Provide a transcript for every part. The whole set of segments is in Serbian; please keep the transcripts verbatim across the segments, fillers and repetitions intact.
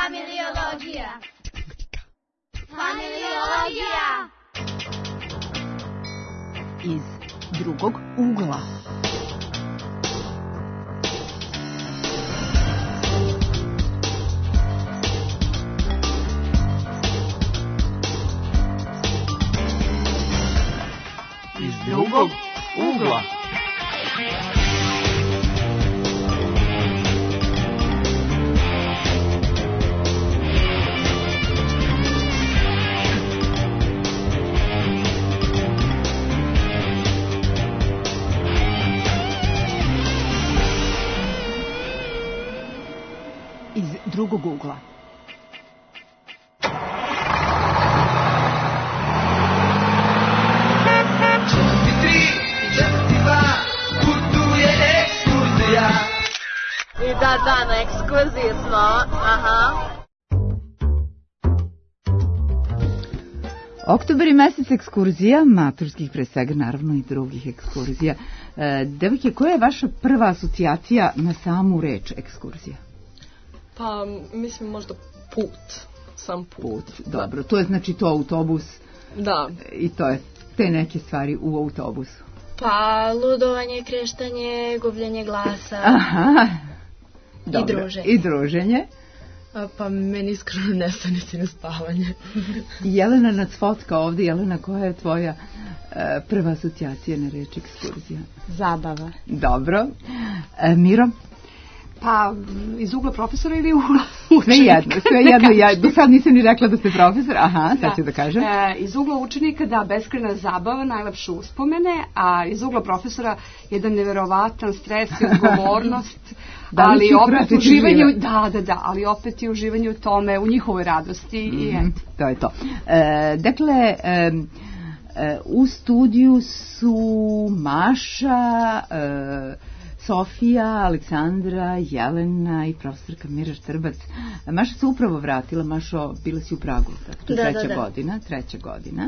Familiologija. Familiologija. Iz drugog ugla. Iz drugog ugla. Iz drugog ugla. I da, da, na ekskurziji smo, aha. Oktobar je mesec ekskurzija, maturskih pre svega, naravno i drugih ekskurzija. E, devojke, koja je vaša prva asocijacija na samu reč ekskurzija? Pa, mislim možda put, sam put. Put, dobro. To je znači to autobus. Da. I to je te neke stvari u autobusu. Pa, ludovanje, kreštanje, gubljenje glasa. Aha. I Dobro. druženje. I druženje. A, pa, meni iskreno nestane si na spavanje. Jelena Nacfotka ovde. Jelena, koja je tvoja e, prva asocijacija na reč ekskurzija? Zabava. Dobro. E, Miro? Pa, iz ugla profesora ili ugla učenika? Sve jedno, sve jedno. Ja do sad nisam ni rekla da ste profesor. Aha, sad ću da kažem. E, iz ugla učenika, da, beskrajna zabava, najlepše uspomene, a iz ugla profesora jedan neverovatan stres i odgovornost, da ali opet uživanje, žive? da, da, da, ali opet i uživanje u tome, u njihovoj radosti. Mm, i eto. To je to. E, dakle, e, e, u studiju su Maša, e, Sofija, Aleksandra, Jelena i profesorka Mira Štrbac. Maša se upravo vratila. Mašo, bila si u Pragu, tako to da, treća da, da. godina, treća godina.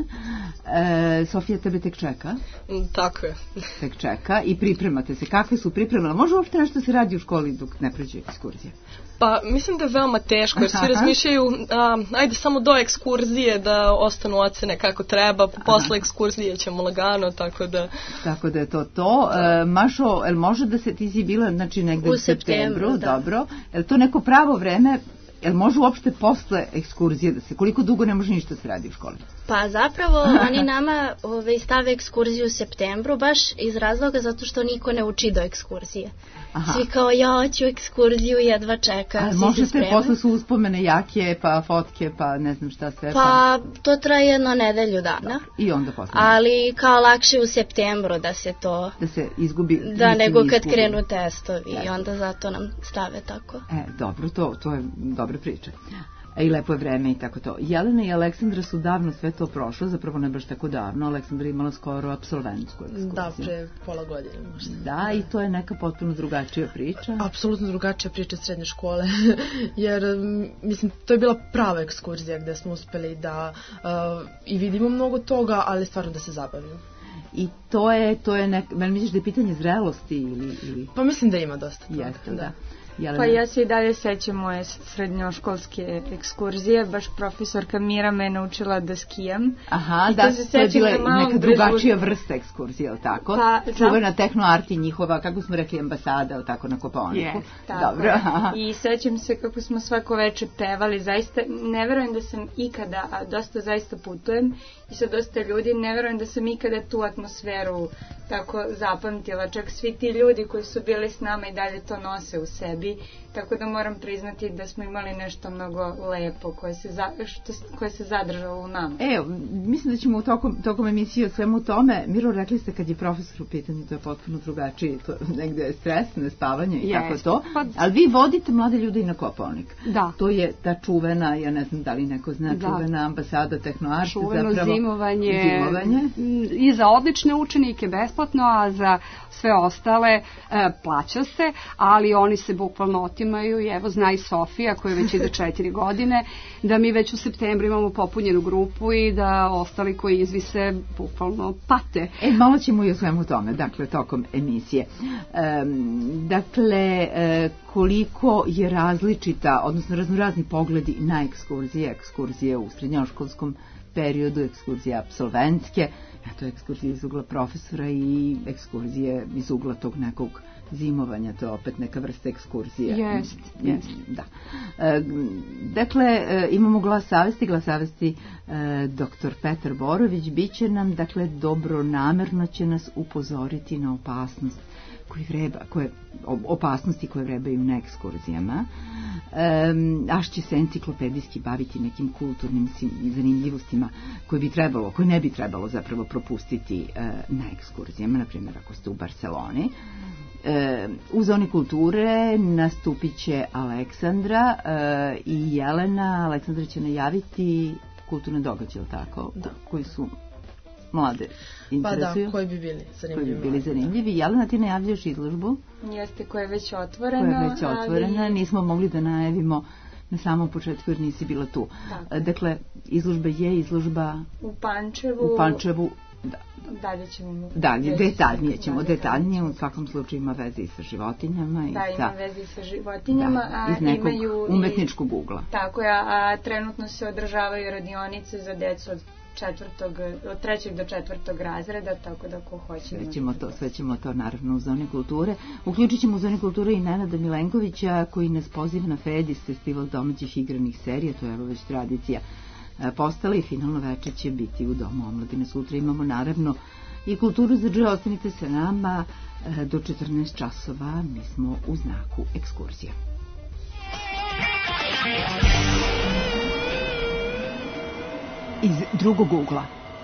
E, Sofija, tebe tek čeka? Tako je. Tek čeka i pripremate se. Kakve su pripremale? Može uopšte nešto se radi u školi dok ne prođe ekskurzija? Pa, mislim da je veoma teško, jer svi razmišljaju, a, ajde samo do ekskurzije da ostanu ocene kako treba, posle ekskurzije ćemo lagano, tako da... Tako da je to to. E, Mašo, el može da se, ti si bila, znači, negde u, u septembru, septembru, da. dobro. Je li to neko pravo vreme, je li može uopšte posle ekskurzije da se, koliko dugo ne može ništa se radi u školi? Pa zapravo oni nama ove, stave ekskurziju u septembru baš iz razloga zato što niko ne uči do ekskurzije. Aha. Svi kao ja hoću ekskurziju, jedva čekam. A možete posle su uspomene jake, pa fotke, pa ne znam šta sve. Pa, pa to traje jedno nedelju dana. I onda posle. Ali kao lakše u septembru da se to... Da se izgubi. Da, nego kad izgubi. Krenu testovi i onda zato nam stave tako. E, dobro, to, to je dobra priča. I lepo je vreme i tako to. Jelena i Aleksandra su davno sve to prošlo, zapravo ne baš tako davno. Aleksandra je imala skoro apsolventsku ekskurziju. Da, pre pola godine možda. Da, i to je neka potpuno drugačija priča. Apsolutno drugačija priča srednje škole, jer mislim, to je bila prava ekskurzija gde smo uspeli da uh, i vidimo mnogo toga, ali stvarno da se zabavimo. I to je, to je nek, meni misliš da je pitanje zrelosti ili... ili... Pa mislim da ima dosta toga. Jeste, da. Jelena. Pa ja se i dalje sećam moje srednjoškolske ekskurzije, baš profesorka Mira me naučila da skijam. Aha, da, to je bila neka drugačija vrsta ekskurzije, ili tako? Pa, čuvena tehnoarti njihova, kako smo rekli, ambasada, ili tako, na Kopaoniku. Yes, dobro. I sećam se kako smo svako veče pevali, zaista, ne verujem da sam ikada, a dosta zaista putujem i sa dosta ljudi, ne verujem da sam ikada tu atmosferu tako zapamtila, čak svi ti ljudi koji su bili s nama i dalje to nose u sebi, tako da moram priznati da smo imali nešto mnogo lepo koje se, za, što, koje se zadržalo u nama. E, mislim da ćemo u tokom, tokom emisije o svemu tome, Miro, rekli ste kad je profesor u pitanju, to je potpuno drugačije, to negde je stres, nespavanje i yes. tako to, ali vi vodite mlade ljude i na Kopaonik. Da. To je ta čuvena, ja ne znam da li neko zna, da. čuvena ambasada tehnoarte, čuveno zapravo zimovanje, zimovanje i za odlične učenike besplatno, a za sve ostale e, plaća se, ali oni se buk, bukvalno otimaju i evo zna i Sofija koja već ide četiri godine da mi već u septembru imamo popunjenu grupu i da ostali koji izvise bukvalno pate. E, malo ćemo i o svemu tome, dakle, tokom emisije. E, dakle, e, koliko je različita, odnosno raznorazni pogledi na ekskurzije, ekskurzije u srednjoškolskom periodu, ekskurzije apsolventske, eto, ekskurzije iz ugla profesora i ekskurzije iz ugla tog nekog zimovanja, to je opet neka vrsta ekskurzije. Jest, jest. Da. E, dakle, e, imamo glas savesti, glas savesti e, doktor Petar Borović, bit će nam, dakle, dobronamerno će nas upozoriti na opasnost koji vreba, koje, opasnosti koje vrebaju na ekskurzijama, um, až će se enciklopedijski baviti nekim kulturnim zanimljivostima koje bi trebalo, koje ne bi trebalo zapravo propustiti uh, na ekskurzijama, na primjer ako ste u Barceloni. Uh, u zoni kulture nastupit će Aleksandra uh, i Jelena. Aleksandra će najaviti kulturne događaje, tako? Da. Koji su mlade interesuju. Pa da, koji bi bili zanimljivi. Koji bi bili zanimljivi. Jelena, ti najavljaš izložbu? Jeste, koja je već otvorena. Koja je već otvorena. Ali... Nismo mogli da najavimo na samom početku jer nisi bila tu. Tako. Dakle, izložba je izložba u Pančevu. U Pančevu. Da. Dalje ćemo... Dalje, detaljnije ćemo. Detaljnije, u svakom slučaju ima veze i sa životinjama. I da, sa, ima veze i sa životinjama. Da, a iz nekog imaju umetničkog ugla. Tako je, a trenutno se održavaju radionice za decu od četvrtog, od trećeg do četvrtog razreda, tako da ko hoće... Sve ćemo to, sve ćemo to naravno u zoni kulture. Uključit ćemo u zoni kulture i Nenada Milenkovića koji nas poziva na FEDIS, festival domaćih igranih serija, to je evo već tradicija postala i finalno večer će biti u Domu omladine. Sutra imamo naravno i kulturu za džije, ostanite sa nama do četrnaest časova, mi smo u znaku ekskurzija. Iz drugog ugla.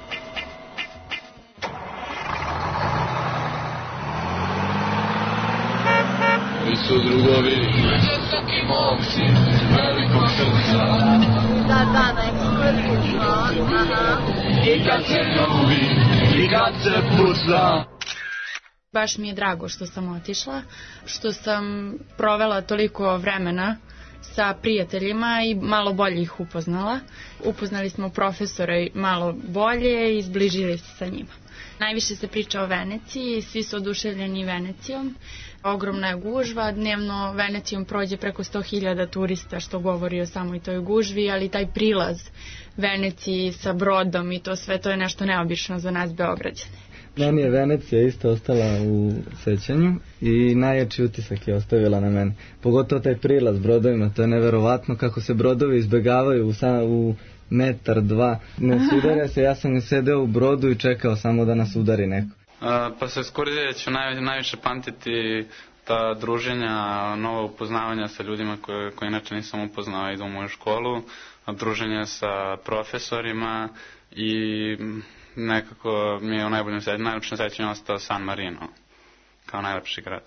Mi su drugovi, visoki momci, velikog srca. Da, da, na ekskurziju smo, aha. I kad se ljubi, i kad se puca. Baš mi je drago što sam otišla, što sam provela toliko vremena sa prijateljima i malo bolje ih upoznala. Upoznali smo profesore malo bolje i zbližili se sa njima. Najviše se priča o Veneciji, svi su oduševljeni Venecijom. Ogromna je gužva, dnevno Venecijom prođe preko sto hiljada turista, što govori o samoj toj gužvi, ali taj prilaz Veneciji sa brodom i to sve, to je nešto neobično za nas Beograđane. Meni je Venecija isto ostala u sećanju i najjači utisak je ostavila na mene. Pogotovo taj prilaz brodovima, to je neverovatno kako se brodovi izbegavaju u, sa, u metar, dva. Ne sudara se, ja sam sedeo u brodu i čekao samo da nas udari neko. Uh, pa sa ekskurzije ću naj, najviše pamtiti ta druženja, nova upoznavanja sa ljudima koje, koje inače nisam upoznao, idu u moju školu, druženja sa profesorima i nekako mi je u najboljem sećanju, najlepšem sećanju ostao San Marino kao najlepši grad.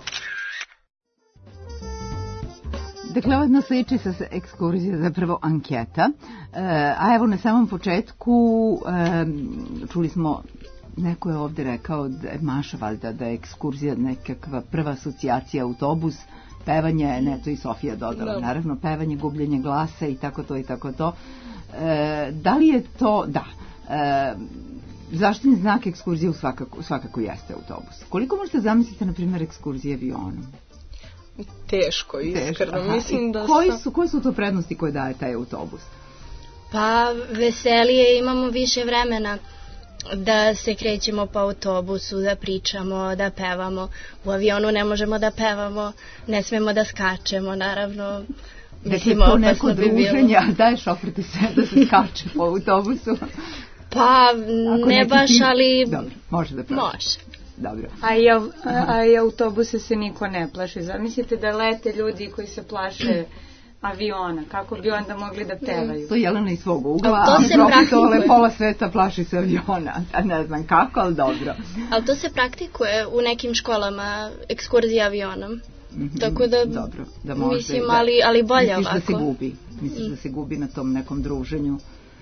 Dakle, ovo sliči sa ekskurzija, zapravo anketa, e, a evo na samom početku e, čuli smo, neko je ovde rekao, da je Maša valjda, da je ekskurzija nekakva prva asocijacija autobus, pevanje, ne, to i Sofija dodala, no. Naravno, pevanje, gubljenje glasa i tako to i tako to. E, da li je to, da, e, zaštitni znak ekskurzije svakako, svakako jeste autobus. Koliko možete zamisliti, na primjer, ekskurzije avionom? Teško, iskreno. Mislim da koji su, koje su to prednosti koje daje taj autobus? Pa veselije, imamo više vremena da se krećemo po autobusu, da pričamo, da pevamo. U avionu ne možemo da pevamo, ne smemo da skačemo, naravno. Mislim, dakle, to neko bi druženje, bilo... daje šofer ti sve da se skače po autobusu? Pa, ako ne baš, ti... ali... Dobro, može da pravi. Može. Dobro. A i, a i autobuse se niko ne plaši. Zamislite da lete ljudi koji se plaše aviona. Kako bi onda mogli da pevaju? To je Jelena iz svog ugla, a profitole pola sveta plaši se aviona. Ne znam kako, ali dobro. Ali to se praktikuje u nekim školama, ekskurzija avionom. Mm-hmm. Tako da, dobro, da može, mislim, ali, ali bolje misliš ovako. Misliš da se gubi? Misliš mm. da se gubi na tom nekom druženju?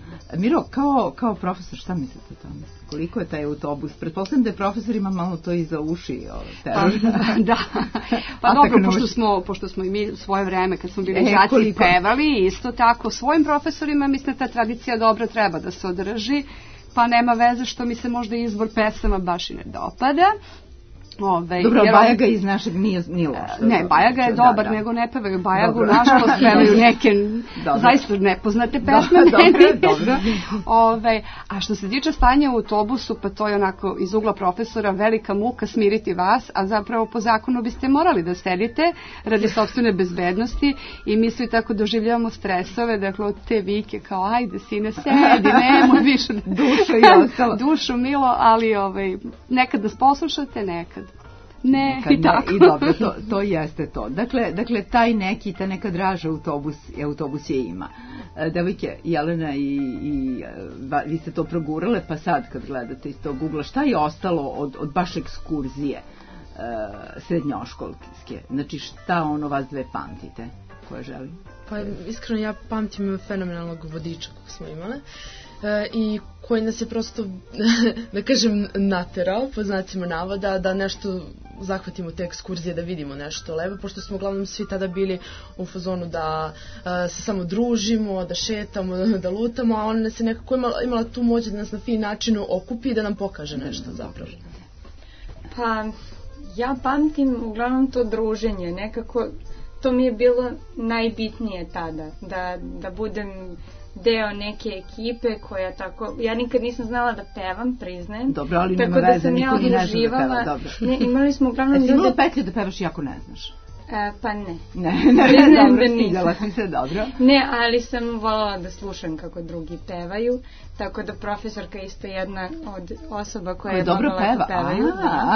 Miro, kao, kao profesor, šta mislite o tome? Koliko je taj autobus? Pretpostavljam da je profesorima malo to iza uši. Pa, da. Pa dobro, pošto smo, pošto smo i mi svoje vreme, kad smo bili e, đaci koliko? pevali, isto tako svojim profesorima, mislim da ta tradicija dobro treba da se održi, pa nema veze što mi se možda izbor pesama baš i ne dopada. Ove, Dobro, jer... Bajaga iz našeg nije, nije loša. Ne, Bajaga je dobar, da, da. nego ne pevaju Bajagu, nažalost pevaju neke zaista nepoznate pesme. Dobro, dobro. Ove, a što se tiče stanja u autobusu, pa to je onako iz ugla profesora velika muka smiriti vas, a zapravo po zakonu biste morali da sedite radi sopstvene bezbednosti i mi svi tako doživljavamo stresove, dakle od te vike kao ajde sine sedi, nemoj više dušu i ostalo. Dušu milo, ali ovaj, nekad nas poslušate, nekad ne, Kad i tako. Ne, i dobro, to, to jeste to. Dakle, dakle, taj neki, ta neka draža autobus, autobus je ima. Devojke, Jelena i, i va, vi ste to progurale, pa sad kad gledate iz tog ugla, šta je ostalo od, od baš ekskurzije uh, srednjoškolske? Znači, šta ono vas dve pamtite? Koje želim? Pa iskreno ja pamtim fenomenalnog vodiča kog smo imale. E, i koji nas je prosto, da kažem, naterao, po znacima navoda, da nešto zahvatimo te ekskurzije, da vidimo nešto lepo, pošto smo uglavnom svi tada bili u fazonu da a, se samo družimo, da šetamo, da, da lutamo, a ona nas je nekako imala, imala tu moć da nas na fin način okupi i da nam pokaže nešto zapravo. Pa, ja pamtim uglavnom to druženje, nekako to mi je bilo najbitnije tada, da, da budem deo neke ekipe koja tako, ja nikad nisam znala da pevam, priznajem. Dobro, ali nema veze, niko ni ne zna da peva, dobro. Ne, imali smo uglavnom ljude... Jesi imala petlju da pevaš jako ne znaš? E, pa ne. Ne, ne, priznajem dobro, da stigala sam se, dobro. Ne, ali sam voljela da slušam kako drugi pevaju, tako da profesorka je isto jedna od osoba koja je dobro peva. pevaju.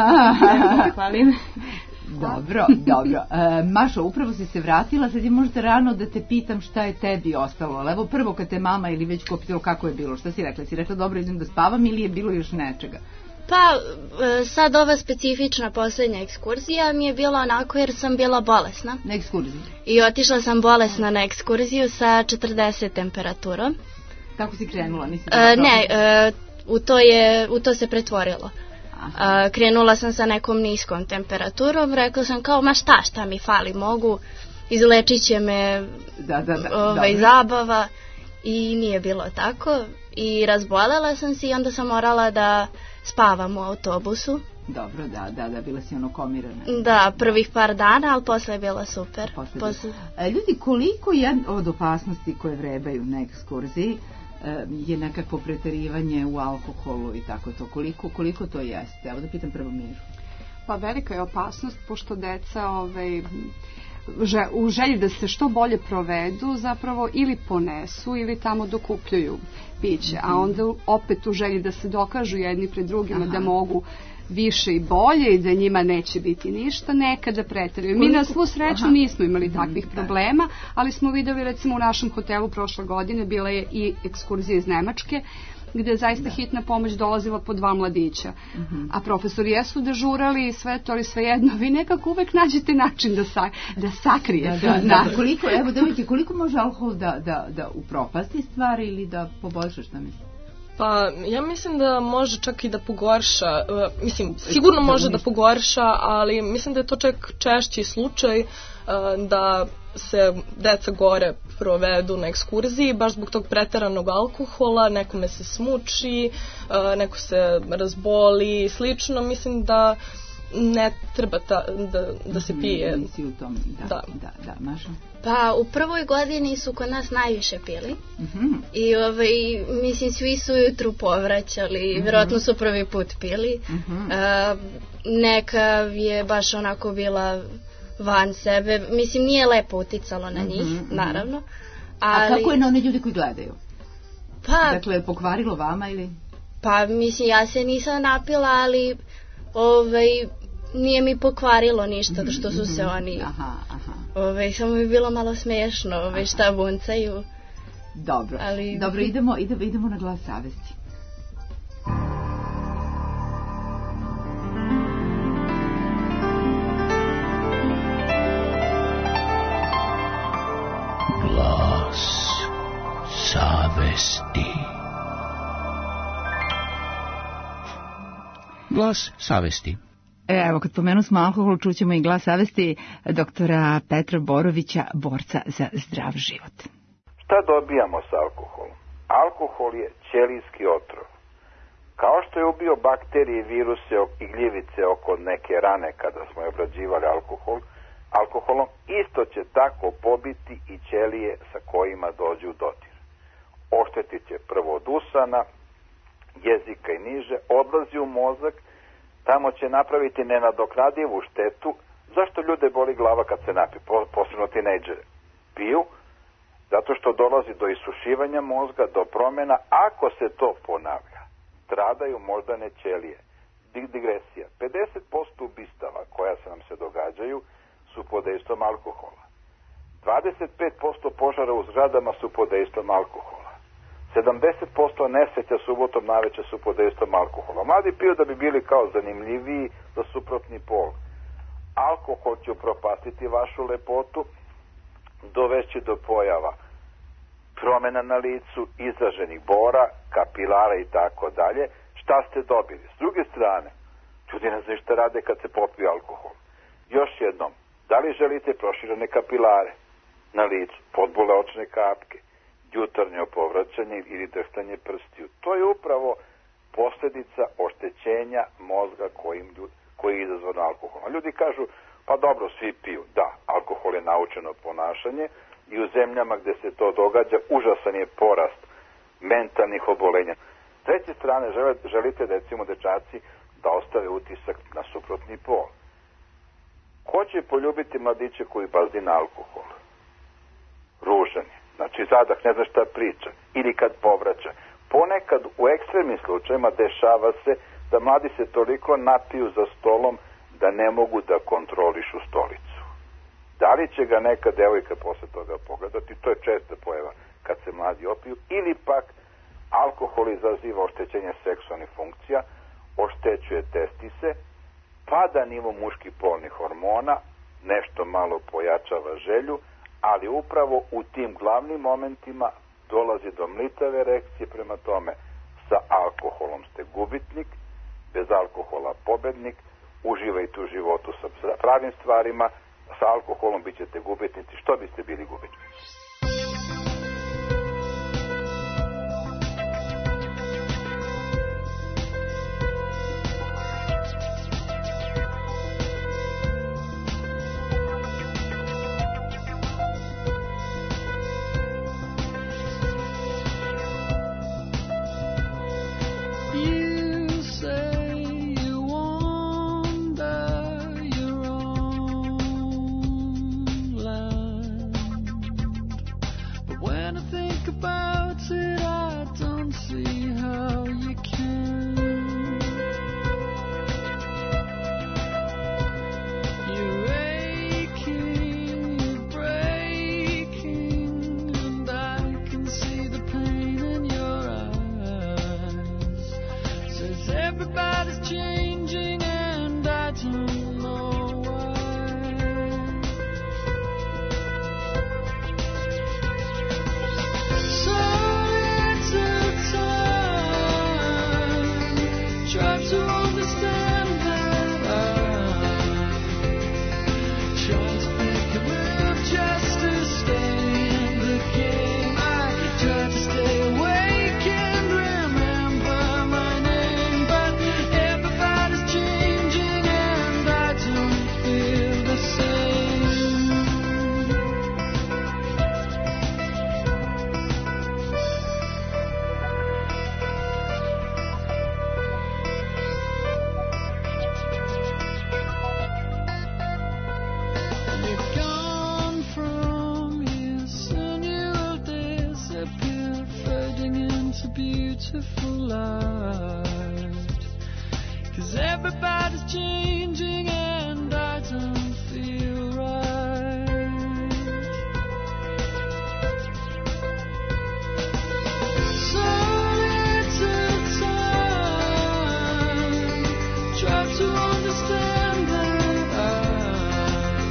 Da, hvalim. Dobro, dobro. E, Mašo, upravo si se vratila, sad je možda rano da te pitam šta je tebi ostalo. Ali evo prvo kad te mama ili već ko pitalo kako je bilo, šta si rekla? Si rekla dobro idem da spavam ili je bilo još nečega? Pa sad ova specifična posljednja ekskurzija mi je bila onako jer sam bila bolesna. Na ekskurziji? I otišla sam bolesna na ekskurziju sa četrdeset temperaturom. Kako si krenula? Nisi e, ne, e, u, to je, u to se pretvorilo. A, krenula sam sa nekom niskom temperaturom, rekla sam kao ma šta, šta mi fali, mogu, izlečit će me da, da, da, ovaj, zabava i nije bilo tako i razbolela sam se i onda sam morala da spavam u autobusu. Dobro, da, da, da, bila si ono komirana. Da, prvih par dana, ali posle je bila super. Posle posle... A, ljudi, koliko je od opasnosti koje vrebaju na ekskurziji je nekakvo preterivanje u alkoholu i tako to, koliko, koliko to jeste? Evo da pitam prvo Miru. Pa velika je opasnost, pošto deca ovaj, že, u želji da se što bolje provedu, zapravo ili ponesu ili tamo dokupljuju piće, mm-hmm. a onda opet u želji da se dokažu jedni pred drugima Aha. da mogu više i bolje i da njima neće biti ništa, nekada preteraju. Mi na svu sreću Aha. nismo imali takvih mm, problema, ali smo videli recimo u našem hotelu prošle godine bila je i ekskurzija iz Nemačke gde je zaista da. hitna pomoć dolazila po dva mladića. Mm-hmm. A profesori jesu dežurali i sve to, ali svejedno, vi nekako uvek nađete način da, sa, da sakrijete. Da, da, da. Koliko, evo devojke, koliko može alkohol da, da, da upropasti stvari ili da poboljša, šta misliš? Pa ja mislim da može čak i da pogorša, uh, mislim sigurno može da pogorša, ali mislim da je to čak češći slučaj uh, da se deca gore provedu na ekskurziji baš zbog tog preteranog alkohola, nekome se smuči, uh, neko se razboli i slično, mislim da ne treba ta, da, da se pije. Nisi u tom, da, da, da, da Maša. Pa u prvoj godini su kod nas najviše pili mm-hmm. i ovaj, mislim svi su jutru povraćali, mm-hmm. vjerojatno su prvi put pili. Mm-hmm. A, neka je baš onako bila van sebe, mislim nije lepo uticalo na njih, mm-hmm. naravno. Ali... A kako je na one ljudi koji gledaju? Pa, dakle, pokvarilo vama ili? Pa mislim ja se nisam napila, ali ovaj, nije mi pokvarilo ništa mm-hmm. što su se oni... Aha, aha. Ove, samo mi bilo malo smiješno, ove, šta buncaju. Dobro, ali... dobro idemo, idemo, idemo na glas savesti. Glas savesti. Glas savesti. Evo, kad pomenu smo alkohol, čućemo i glas savesti doktora Petra Borovića, borca za zdrav život. Šta dobijamo s alkoholom? Alkohol je ćelijski otrov. Kao što je ubio bakterije, viruse i gljivice oko neke rane kada smo je obrađivali alkohol, alkoholom, isto će tako pobiti i ćelije sa kojima dođu u dodir. Oštetit će prvo od usana, jezika i niže, odlazi u mozak, tamo će napraviti nenadoknadivu štetu. Zašto ljude boli glava kad se napiju, posebno tinejdžere? Piju, zato što dolazi do isušivanja mozga, do promjena. Ako se to ponavlja, stradaju moždane ćelije. Digresija. pedeset posto ubistava koja se nam se događaju su pod dejstvom alkohola. dvadeset pet posto požara u zgradama su pod dejstvom alkohola. sedamdeset posto nesreća subotom naveče su pod dejstvom alkohola. Mladi piju da bi bili kao zanimljiviji za suprotni pol. Alkohol će upropastiti vašu lepotu, dovešći do pojava promjena na licu, izraženih bora, kapilara i tako dalje. Šta ste dobili? S druge strane, ljudi ne znaju šta rade kad se popiju alkohol. Još jednom, da li želite proširene kapilare na licu, podbole očne kapke, jutarnje opovraćanje ili drhtanje prstiju? To je upravo posljedica oštećenja mozga kojim ljudi, koji je izazvan alkoholom. Ljudi kažu, pa dobro, svi piju. Da, alkohol je naučeno ponašanje i u zemljama gdje se to događa užasan je porast mentalnih obolenja. S treće strane, želite, recimo, dečaci da ostave utisak na suprotni pol. Ko će poljubiti mladiće koji bazdi na alkohol? Ružan je. Znači, zadah, ne zna šta priča. Ili kad povraća. Ponekad u ekstremnim slučajima dešava se da mladi se toliko napiju za stolom da ne mogu da kontrolišu stolicu. Da li će ga neka devojka posle toga pogledati? To je česta pojava kad se mladi opiju. Ili pak alkohol izaziva oštećenje seksualnih funkcija, oštećuje testise, pada nivo muških polnih hormona, nešto malo pojačava želju, ali upravo u tim glavnim momentima dolazi do mlitave erekcije. Prema tome, sa alkoholom ste gubitnik, bez alkohola pobednik, uživajte u životu sa pravim stvarima, sa alkoholom bit ćete gubitnici. Što biste bili gubitnici?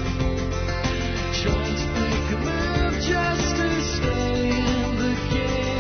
Just to stay in the game.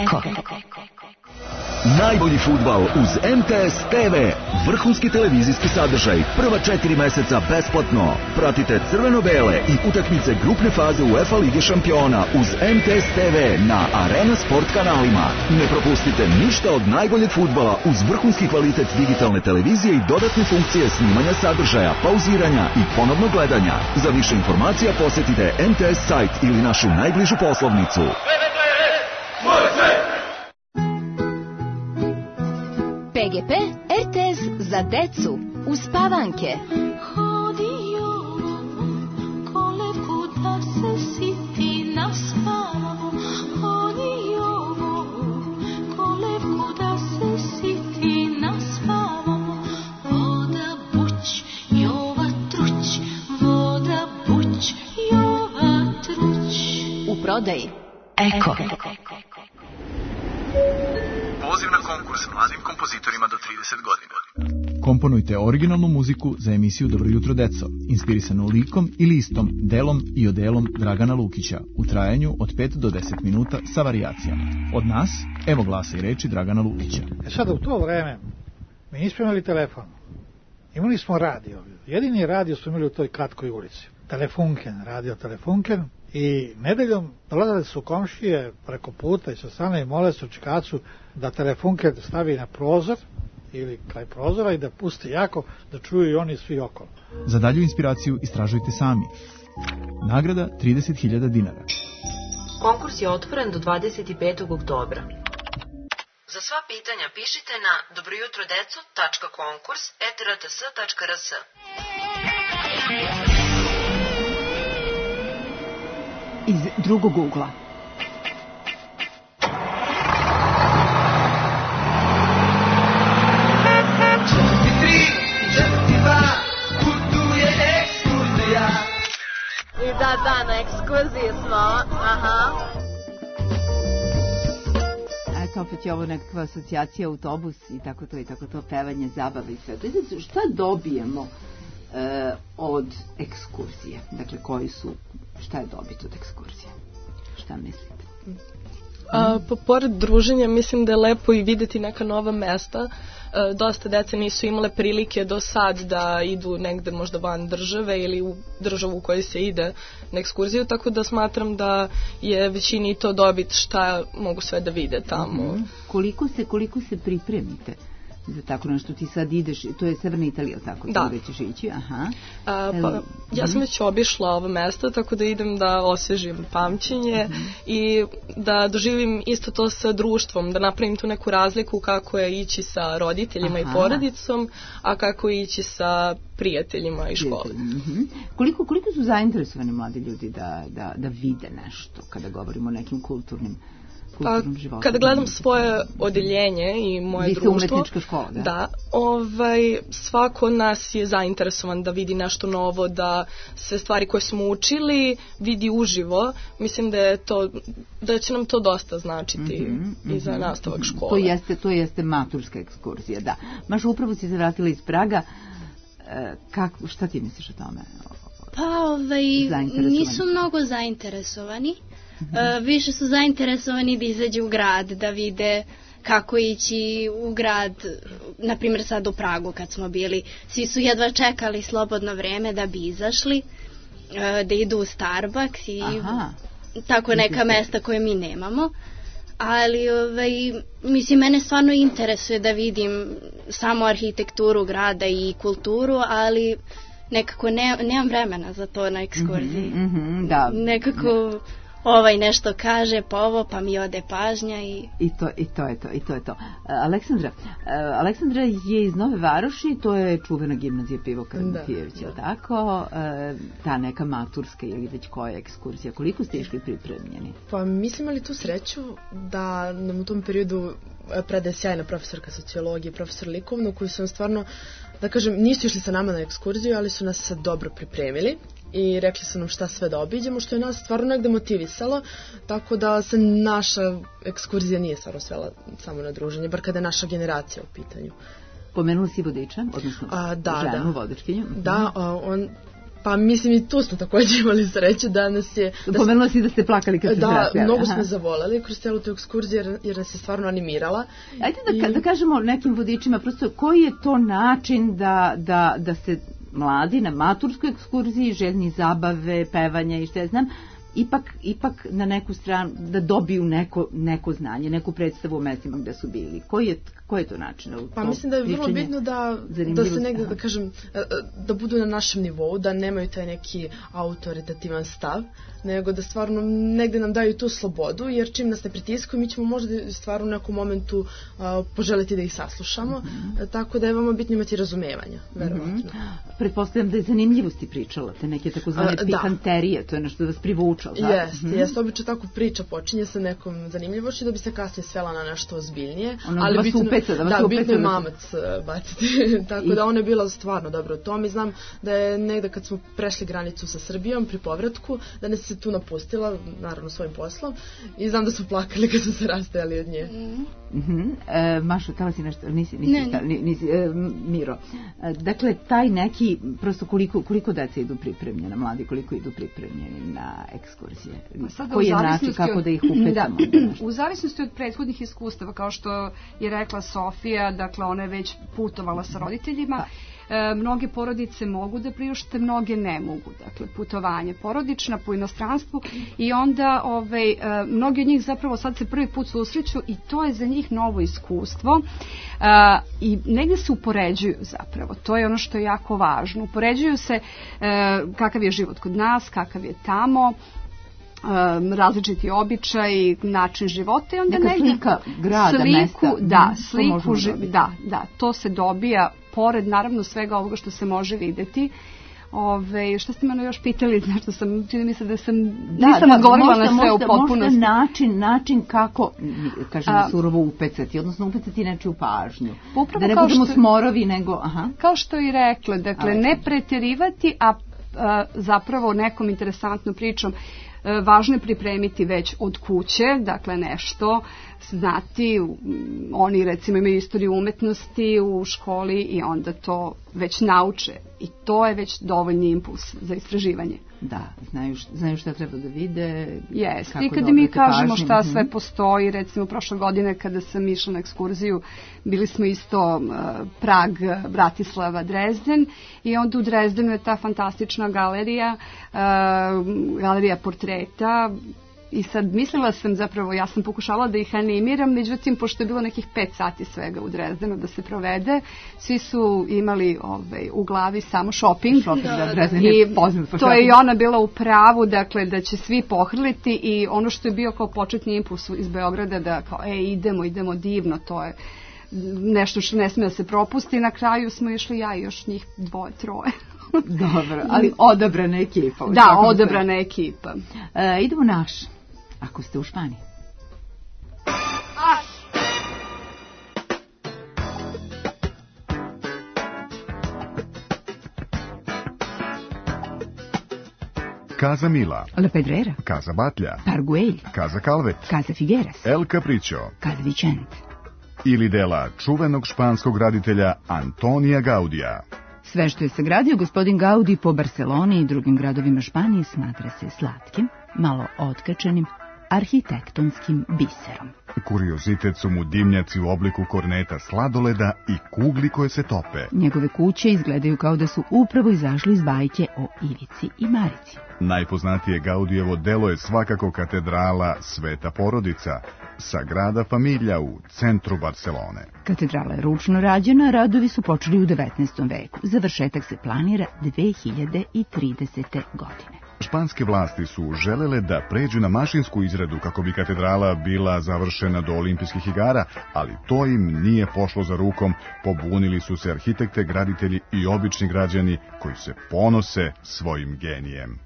Eko. Najbolji fudbal uz M T S T V. Vrhunski televizijski sadržaj. Prva četiri meseca besplatno. Pratite crveno-bele i utakmice grupne faze UEFA Lige šampiona uz M T S T V na Arena Sport kanalima. Ne propustite ništa od najboljeg fudbala uz vrhunski kvalitet digitalne televizije i dodatne funkcije snimanja sadržaja, pauziranja i ponovnog gledanja. Za više informacija posjetite M T S sajt ili našu najbližu poslovnicu. P G P R T S za decu uspavanke. Hodio kolevku da se siti naspavamo. Hodio kolevku da se siti naspavamo. Voda buć, jova truć, voda buć, jova truć. U prodaji Eko. Poziv na konkurs mladim kompozitorima do trideset godina. Komponujte originalnu muziku za emisiju Dobro jutro deco, inspirisanu likom i listom, delom i odelom Dragana Lukića, u trajanju od pet do deset minuta sa varijacijama. Od nas, evo glasa i reči Dragana Lukića. E sada u to vreme, mi nismo imali telefon, imali smo radio. Jedini radio smo imali u toj kratkoj ulici. Telefunken, radio Telefunken. I nedeljom dolazili su komšije preko puta i sa strane i mole su čikacu da Telefunken stavi na prozor ili kraj prozora i da pusti jako da čuju i oni svi okolo. Za dalju inspiraciju istražujte sami. Nagrada trideset hiljada dinara. Konkurs je otvoren do dvadeset petog oktobra. Za sva pitanja pišite na dobrojutrodeco tačka konkurs et r t s tačka r s. Iz drugog ugla. I da, da, na ekskurziji smo, aha. Eto, opet je ovo nekakva asocijacija, autobus i tako to i tako to, pevanje, zabava i sve. To. Šta dobijemo e, od ekskurzije? Dakle, koji su, šta je dobit od ekskurzije? Šta mislite? A, pa pored druženja mislim da je lepo i videti neka nova mesta. E, dosta dece nisu imale prilike do sad da idu negde možda van države ili u državu u kojoj se ide na ekskurziju, tako da smatram da je većini to dobit šta mogu sve da vide tamo. Mm-hmm. Koliko se, koliko se pripremite za tako nešto? Ti sad ideš, to je Severna Italija, tako? Da. Gde ćeš ići? Aha. A, pa, ja sam već obišla ovo mesto, tako da idem da osvežim pamćenje mm-hmm. i da doživim isto to sa društvom, da napravim tu neku razliku kako je ići sa roditeljima Aha. i porodicom, a kako je ići sa prijateljima i škole. Mm-hmm. Koliko, koliko su zainteresovani mladi ljudi da, da, da vide nešto kada govorimo o nekim kulturnim Pa, kada gledam svoje odeljenje i moje Vi društvo, umetnička škola, da? Da, ovaj, svako od nas je zainteresovan da vidi nešto novo, da se stvari koje smo učili vidi uživo. Mislim da je to, da će nam to dosta značiti mm-hmm, i za mm-hmm, nastavak škole. To jeste, to jeste maturska ekskurzija, da. Maša, upravo si se vratila iz Praga. E, kako, šta ti misliš o tome? Pa, ovaj, nisu mnogo zainteresovani. Mm-hmm. Uh, više su zainteresovani da izađu u grad, da vide kako ići u grad, na primjer sad u Pragu kad smo bili, svi su jedva čekali slobodno vreme da bi izašli, uh, da idu u Starbucks i Aha. tako neka mesta koje mi nemamo. Ali ovaj, mislim, mene stvarno interesuje da vidim samo arhitekturu grada i kulturu, ali nekako ne, nemam vremena za to na ekskurziji. Mm-hmm, da. Nekako ovaj nešto kaže, pa ovo, pa mi ode pažnja i... I to, i to je to, i to je to. Uh, Aleksandra, uh, Aleksandra je iz Nove Varoši, to je čuvena gimnazija Pivoka Matijević, je li tako? Uh, ta neka maturska ili već koja ekskurzija, koliko ste išli pripremljeni? Pa mislim ali tu sreću da nam u tom periodu predaje sjajna profesorka sociologije, profesor likovno, koji su nam stvarno, da kažem, nisu išli sa nama na ekskurziju, ali su nas sad dobro pripremili i rekli su nam šta sve da obiđemo, što je nas stvarno negde motivisalo, tako da se naša ekskurzija nije stvarno svela samo na druženje, bar kada je naša generacija u pitanju. Pomenula si vodiča, odnosno a, da, ženu, da. vodačkinju? Da, a, on Pa mislim i tu smo također imali sreću da nas je... Da Pomenula si da ste plakali kad ste da, zrasli. Da, mnogo smo zavoleli kroz celu tu ekskurziju jer, jer nas je stvarno animirala. Ajde da, I... da kažemo nekim vodičima, prosto koji je to način da, da, da se mladi na maturskoj ekskurziji, željni zabave, pevanja i što ja znam, ipak, ipak na neku stranu da dobiju neko, neko znanje, neku predstavu o mestima gde su bili. Koji je, koji je to način? To pa mislim da je vrlo bitno da, da se negde, da kažem, da budu na našem nivou, da nemaju taj neki autoritativan stav, nego da stvarno negde nam daju tu slobodu, jer čim nas ne pritiskaju, mi ćemo možda stvarno u nekom momentu uh, poželiti da ih saslušamo, mm-hmm. tako da je vama bitno imati razumevanja, verovatno. Mm-hmm. Pretpostavljam da je zanimljivosti pričala, te neke takozvane pikanterije, to je nešto da vas privuča. Jeste, mm-hmm. jeste, obično tako priča počinje sa nekom zanimljivošću da bi se kasnije svela na nešto ozbiljnije, ono ali da bitno, upeca, da, da, upeca, bitno je da mamac baciti, tako I... da ona je bila stvarno dobro u tom i znam da je negde kad smo prešli granicu sa Srbijom pri povratku, da nas se tu napustila, naravno svojim poslom, i znam da smo plakali kad smo se rastajali od nje. Mm-hmm. E, Mašo, tala si nešto, nisi, nisi, ne, ta, nisi e, Miro. E, dakle, taj neki, prosto koliko, koliko deca idu pripremljena, mladi koliko idu pripremljeni na ekskurzije? Koji je način kako da ih upetamo? Da, u zavisnosti od prethodnih iskustava, kao što je rekla Sofija, dakle ona je već putovala sa roditeljima, E, mnoge porodice mogu da priušte, mnoge ne mogu. Dakle, putovanje porodična po inostranstvu i onda ovaj, e, mnogi od njih zapravo sad se prvi put susreću i to je za njih novo iskustvo e, i negdje se upoređuju zapravo. To je ono što je jako važno. Upoređuju se e, kakav je život kod nas, kakav je tamo, Um, različiti običaj, način života i onda neka slika grada, sliku, mesta. Da, sliku, ži, da, da, to se dobija pored naravno svega ovoga što se može videti. Ove, što ste me još pitali, nešto sam, čini mi se da sam, da, nisam da, odgovorila možda, na sve možda, u potpunosti. Možda način, način kako, kažemo, A, surovo upecati, odnosno upecati nečiju pažnju. Da ne budemo što, smorovi, nego, aha. Kao što i rekla, dakle, a, ne pretjerivati, a, a zapravo nekom interesantnom pričom važno je pripremiti već od kuće, dakle nešto, znati, oni recimo imaju istoriju umetnosti u školi i onda to već nauče i to je već dovoljni impuls za istraživanje. Da, znaju, znaju šta treba da vide. Jeste, i kada mi kažemo pažnju. Šta sve postoji, recimo prošle godine kada sam išla na ekskurziju, bili smo isto uh, Prag, Bratislava, Drezden i onda u Drezdenu je ta fantastična galerija, uh, galerija portreta. I sad mislila sam zapravo, ja sam pokušala da ih animiram, međutim, pošto je bilo nekih pet sati svega u Drezdenu da se provede, svi su imali ovaj, u glavi samo shopping. shopping da, da, da. I to je i ona bila u pravu, dakle, da će svi pohrliti i ono što je bio kao početni impuls iz Beograda da kao, e, idemo, idemo divno, to je nešto što ne smije da se propusti. Na kraju smo išli ja i još njih dvoje, troje. Dobro, ali odabrana ekipa. Da, odabrana ekipa. E, idemo naš. Ako ste u Španiji. Casa Mila, La Pedrera, Casa Batlja, Parguelj, Casa Calvet, Casa Figueras, El Capricho, Casa Vicente ili dela čuvenog španskog graditelja Antonija Gaudija. Sve što je sagradio gospodin Gaudi po Barceloni i drugim gradovima Španije smatra se slatkim, malo otkačenim, arhitektonskim biserom. Kuriozitet su mu dimnjaci u obliku korneta sladoleda i kugli koje se tope. Njegove kuće izgledaju kao da su upravo izašli iz bajke o Ivici i Marici. Najpoznatije Gaudijevo delo je svakako katedrala Sveta Porodica, Sagrada Familia u centru Barcelone. Katedrala je ručno rađena, radovi su počeli u devetnaestom veku. Završetak se planira dve hiljade tridesete. godine. Španske vlasti su želele da pređu na mašinsku izradu kako bi katedrala bila završena do olimpijskih igara, ali to im nije pošlo za rukom. Pobunili su se arhitekte, graditelji i obični građani koji se ponose svojim genijem.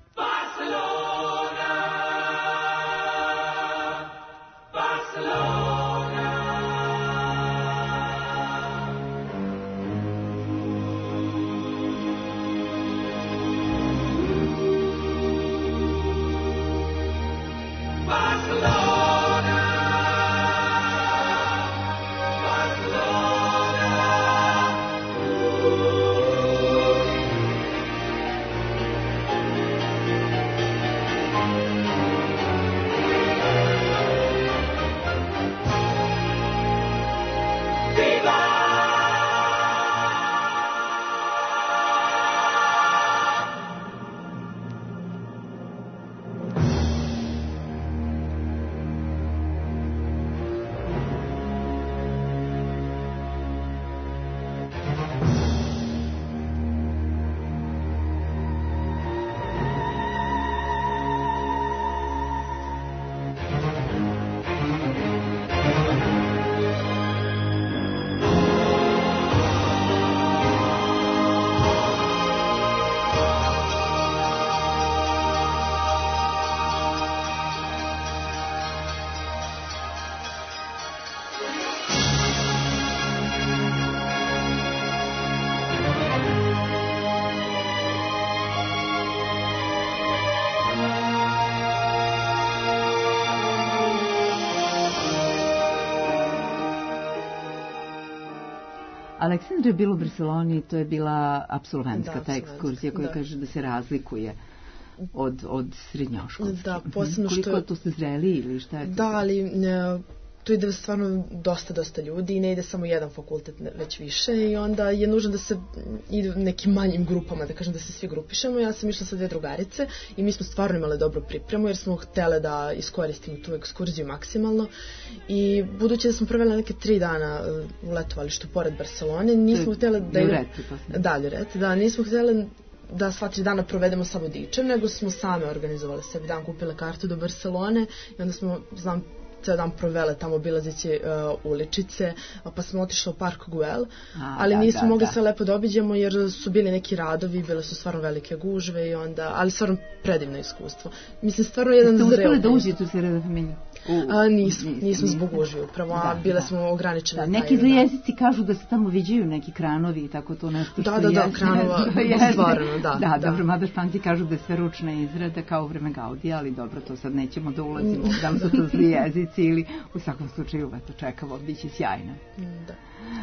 Aleksandra je bila u Barceloni, to je bila apsolventska Da, ta ekskurzija koja da. kaže da se razlikuje od, od srednjoškolske. Da, posebno što... Koliko tu ste zreli ili šta je to? Da, ali ne, tu ide stvarno dosta, dosta ljudi i ne ide samo jedan fakultet, već više i onda je nužno da se ide nekim manjim grupama, da kažem da se svi grupišemo. Ja sam išla sa dve drugarice i mi smo stvarno imali dobru pripremu jer smo htjele da iskoristimo tu ekskurziju maksimalno i budući da smo proveli neke tri dana u letovalištu pored Barcelone, nismo htjele da... Ljureti, da, Ljureti, da, nismo htjeli da sva tri dana provedemo sa vodičem, nego smo same organizovali sebi dan, kupile kartu do Barcelone i onda smo, znam, ceo dan provele tamo obilazeći uh, uličice, pa smo otišli u Park Güell, A, ali da, nismo da, mogli da. sve lepo da obiđemo jer su bili neki radovi, bile su stvarno velike gužve i onda, ali stvarno predivno iskustvo. Mislim, stvarno jedan Ste zreo... uspjeli da uđete u Sagrada Familia? A, nismo, nismo zbog gužve upravo, a Da, bile da. smo ograničene. Da, neki taj zli dan. jezici kažu da se tamo viđaju neki kranovi i tako to nešto što Da, da, da, jeste. kranova, Jeste. stvarno, da, Da, da. dobro, mada Španci kažu da je sve ručna izrada kao u vreme Gaudija, ali dobro, to sad nećemo da ulazimo, da li su to zli jezici ili u svakom slučaju, eto, čekamo, bit će sjajno. Da.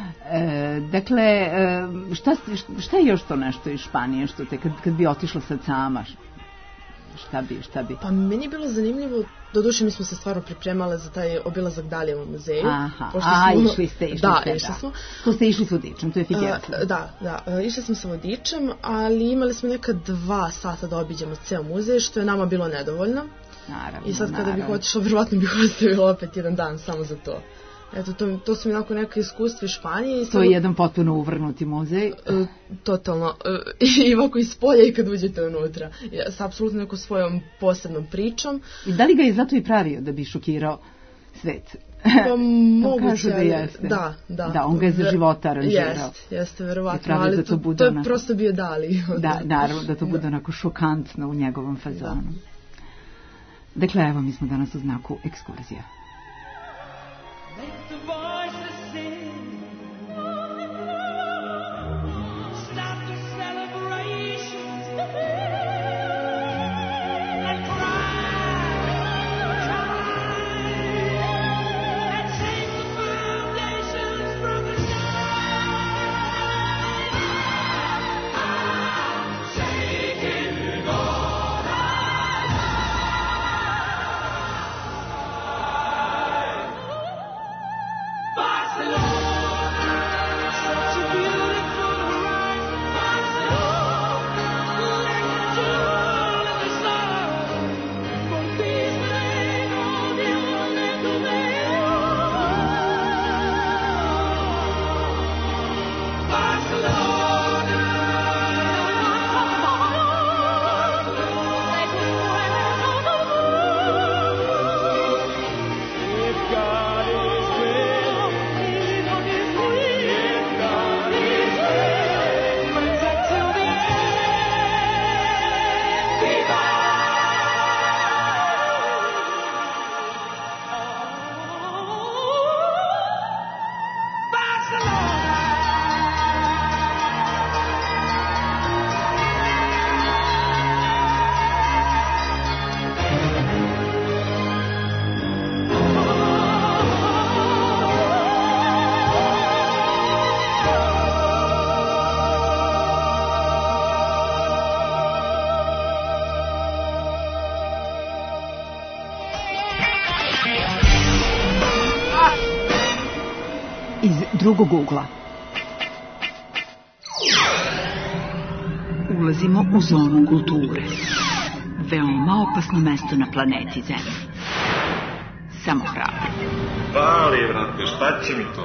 E, dakle, e, šta, šta je još to nešto iz Španije, što te, kad, kad bi otišla sad sama, šta bi, šta bi? Pa meni je bilo zanimljivo, doduše mi smo se stvarno pripremale za taj obilazak dalje u muzeju. Aha, pošto a smo- išli ste, išli da, ste, išli da. smo. To ste išli s vodičem, to je Figueroa. A, da, da, a, išli smo sa vodičem, ali imali smo neka dva sata da obiđemo ceo muzej, što je nama bilo nedovoljno. Naravno, I sad kada bih naravno. otišla, vjerovatno bih ostavila opet jedan dan samo za to. Eto, to, to su mi onako neka iskustva iz Španije. I To sad- je jedan potpuno uvrnuti muzej. E, totalno. E, I ovako iz polja i kad uđete unutra. Ja, sa apsolutno nekom svojom posebnom pričom. I da li ga je zato i pravio da bi šokirao svet? Pa To moguće, kažu da ali- jeste. Da, da. Da, on ga je za Ve- života aranžirao. Jeste, jeste, I verovatno. pravio Ali da to, to bude to je onako- prosto bio Dali. Da, naravno, da to bude onako šokantno u njegovom fazonu. Dakle, evo, mi smo danas u znaku ekskurzija. The voices sing. Stop the celebrations and cry, cry, and shake the foundations from the I'm shaking all Iz drugog ugla. Ulazimo u zonu kulture. Veoma opasno mesto na planeti Zemlji. Samo hrabro. Pali, brate, šta će mi to?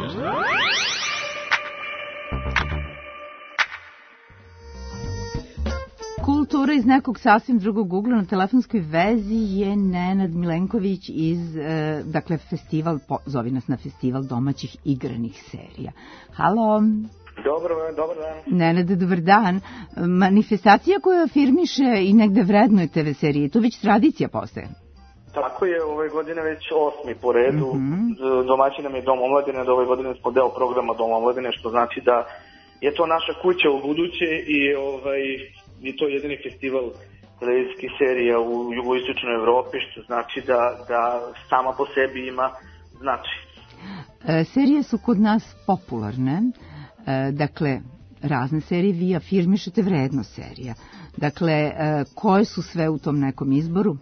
Kultura iz nekog sasvim drugog ugla. Na telefonskoj vezi je Nenad Milenković iz, e, dakle, festival, po, zovi nas na festival domaćih igranih serija. Halo. Dobro, dobar dan. Nenade, dobar dan. Manifestacija koja afirmiše i negde vrednuje te ve serije, to već tradicija postaje. Tako je, ove godine već osmi po redu. Mhm. D- Domaćin nam je Dom omladine, da ove godine smo deo programa Dom omladine, što znači da je to naša kuća u buduće i ovaj, je to jedini festival televizijskih serija u jugoistočnoj Evropi, što znači da, da sama po sebi ima značaj. E, serije su kod nas popularne. E, dakle, razne serije, vi afirmišete vrednost serija. Dakle, e, koje su sve u tom nekom izboru?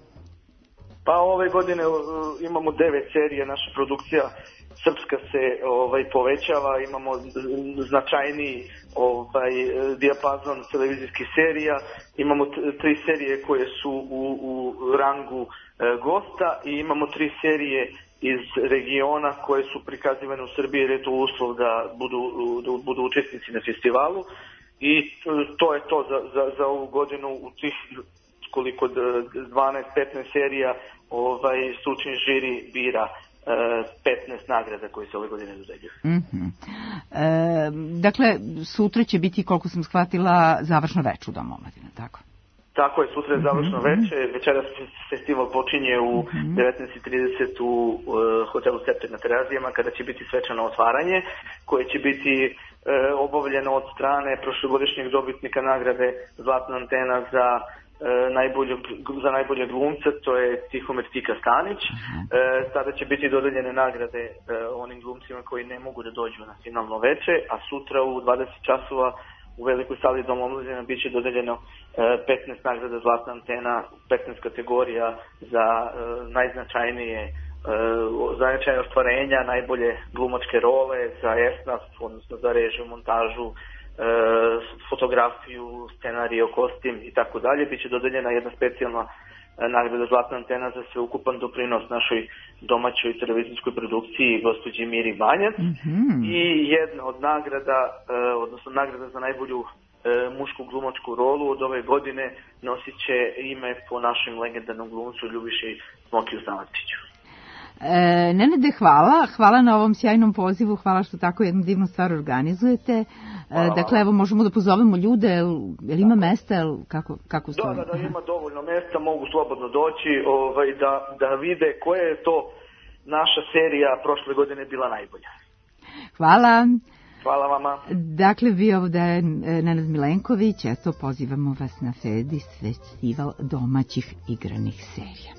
Pa ove godine uh, imamo devet serija, naša produkcija srpska se ovaj povećava, imamo značajniji ovaj dijapazon televizijskih serija, imamo tri serije koje su u, u rangu e, gosta i imamo tri serije iz regiona koje su prikazivane u Srbiji jer je to uslov da budu, da budu učesnici na festivalu i to je to za, za, za ovu godinu u tih koliko dvanaest petnaest serija ovaj stručni žiri bira petnaest nagrada koje se ove godine dodeljuju. Mm-hmm. E, dakle, sutra će biti, koliko sam shvatila, završno veče u Domu omladine, tako? Tako je, sutra je završno mm-hmm. veče. Večeras festival počinje u mm-hmm. devetnaest i trideset u uh, hotelu Scepter na Terazijama, kada će biti svečano otvaranje, koje će biti uh, obavljeno od strane prošlogodišnjeg dobitnika nagrade Zlatna antena za najbolje, za najbolje glumca, to je Tihomir Tika Stanić. Uh-huh. E, tada će biti dodeljene nagrade e, onim glumcima koji ne mogu da dođu na finalno veče, a sutra u dvadeset časova u velikoj sali Doma omladine biće dodeljeno e, petnaest nagrada Zlatna antena, petnaest kategorija za e, najznačajnije e, za najznačajnije ostvarenja, najbolje glumačke role, za esnaf, odnosno za režiju, montažu, fotografiju, scenariju, kostim i tako dalje. Biće dodeljena jedna specijalna nagrada Zlatna antena za sveukupan doprinos našoj domaćoj televizijskoj produkciji gospođi Miri Banjac. Mm-hmm. I jedna od nagrada, odnosno nagrada za najbolju mušku glumačku rolu od ove godine nosit će ime po našem legendarnom glumcu Ljubiši Smokiju Samardžiću. E, Nenade, hvala. Hvala na ovom sjajnom pozivu, hvala što tako jednu divnu stvar organizujete. E, dakle, evo, možemo da pozovemo ljude, jel ima mesta, jel, kako, kako stoji? Da, da, da, ima dovoljno mesta, mogu slobodno doći ovaj, da, da vide koja je to naša serija prošle godine bila najbolja. Hvala. Hvala vama. Dakle, vi ovde je Nenad Milenković, eto, pozivamo vas na Fedis, festival domaćih igranih serija.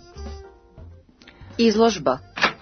Izložba.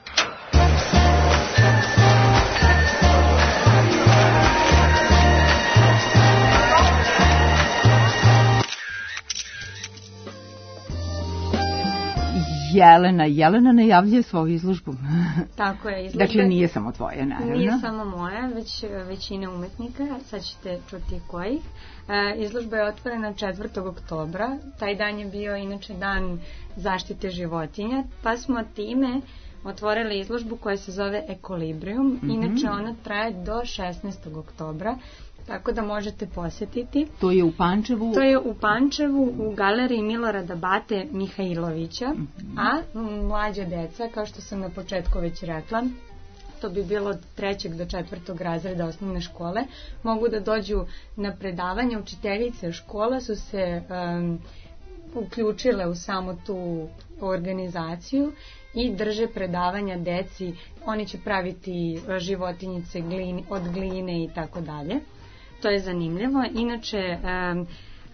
Jelena, Jelena najavljuje svoju izložbu. Tako je, izložba. Dakle, nije samo tvoja, naravno. Nije samo moja, već većina umetnika, sad ćete čuti kojih. E, izložba je otvorena četvrtog oktobra, taj dan je bio inače dan zaštite životinja, pa smo time otvorili izložbu koja se zove Ekolibrium, mm-hmm. inače ona traje do šesnaestog oktobra, tako da možete posjetiti. To je u Pančevu? To je u Pančevu, u galeriji Milorada Bate Mihajlovića, mm-hmm. a mlađe deca, kao što sam na početku već rekla, to bi bilo od trećeg do četvrtog razreda osnovne škole, mogu da dođu na predavanje. Učiteljice škola su se um, uključile u samu tu organizaciju i drže predavanja deci. Oni će praviti životinjice glini, od gline i tako dalje. To je zanimljivo. Inače, um,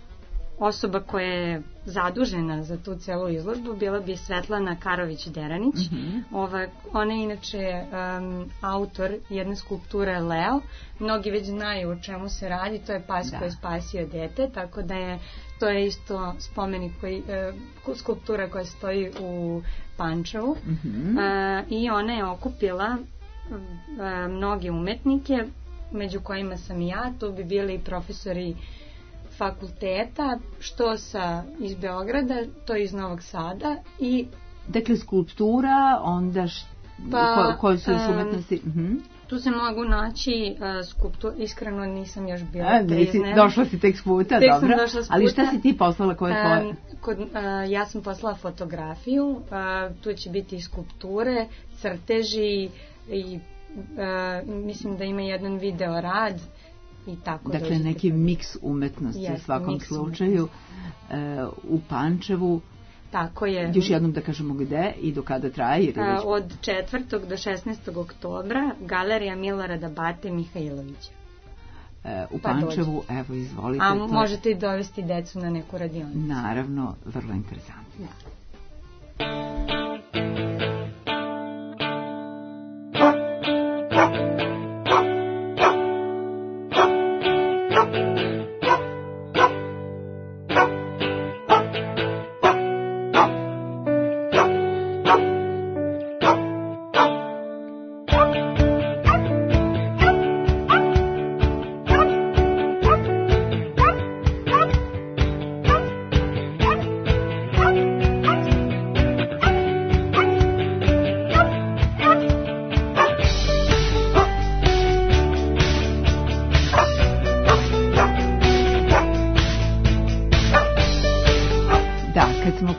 osoba koja je zadužena za tu celu izložbu bila bi Svetlana Karović-Deranić. Mm-hmm. Ova, ona je inače um, autor jedne skulpture Leo. Mnogi već znaju o čemu se radi. To je pas da. koji je spasio dete, tako da je to je isto spomenik koji, uh, skulptura koja stoji u Pančevu. Mm-hmm. Uh, i ona je okupila uh, mnoge umetnike, među kojima sam i ja. Tu bi bili profesori fakulteta, što sa iz Beograda, to iz Novog Sada i... Dakle, skulptura, onda š... pa, ko, koje su još umetnosti? Um, uh-huh. Tu se mogu naći uh, skulptura, iskreno nisam još bila. A, nisi, došla si tek s puta, tek dobro. Sam došla s puta. Ali šta si ti poslala, koje je tvoje? Um, kod, uh, ja sam poslala fotografiju, uh, tu će biti i skulpture, crteži i uh, mislim da ima jedan video rad. I tako dakle, neki tamo. Miks umetnosti yes, u svakom slučaju e, u Pančevu. Tako je. Još jednom da kažemo gde i do kada traje? Jer A, od četvrtog do šesnaestog oktobra galerija Milorada Bate Mihajlovića. E, u pa Pančevu, dođe. Evo, izvolite. A to... možete i dovesti decu na neku radionicu. Naravno, vrlo interesantno. Da.